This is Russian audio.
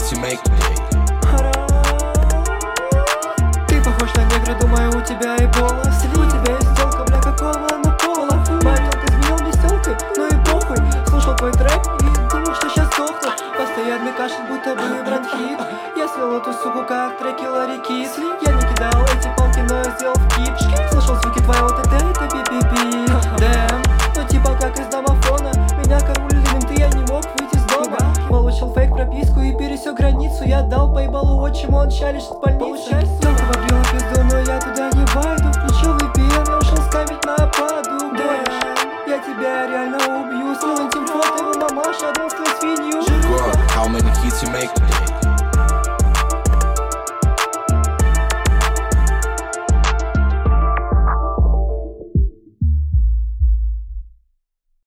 hits you make today? Ты похож на негра, думаю, у тебя эбола. У тебя есть тёлка, бля, какого она пола. Моя тёлка изменил мне с тёлкой, ну и похуй. Слушал твой трек и думал, что сейчас сдохну. Постоянный кашель, будто бы бронхит. Я свел эту суку, как треки Ларри Кис. Я не кидал эти палки, но я сделал вкид. Слышал звуки твоего ТТ, это пи-пи-пи. Дэм, ну типа как из домофона. Меня караулили менты, я не мог выйти с дома. Получил фейк прописку и пересек границу. Я дал поебалу отчиму, он ща лежит в больнице. Тёлка побрила пизду, но я туда не войду. Включил VPN, я ушел скамить нападу. Я тебя реально убью. С милым тем фото, его мамаша, отдал свою свинью. Girl, how many hits you make today?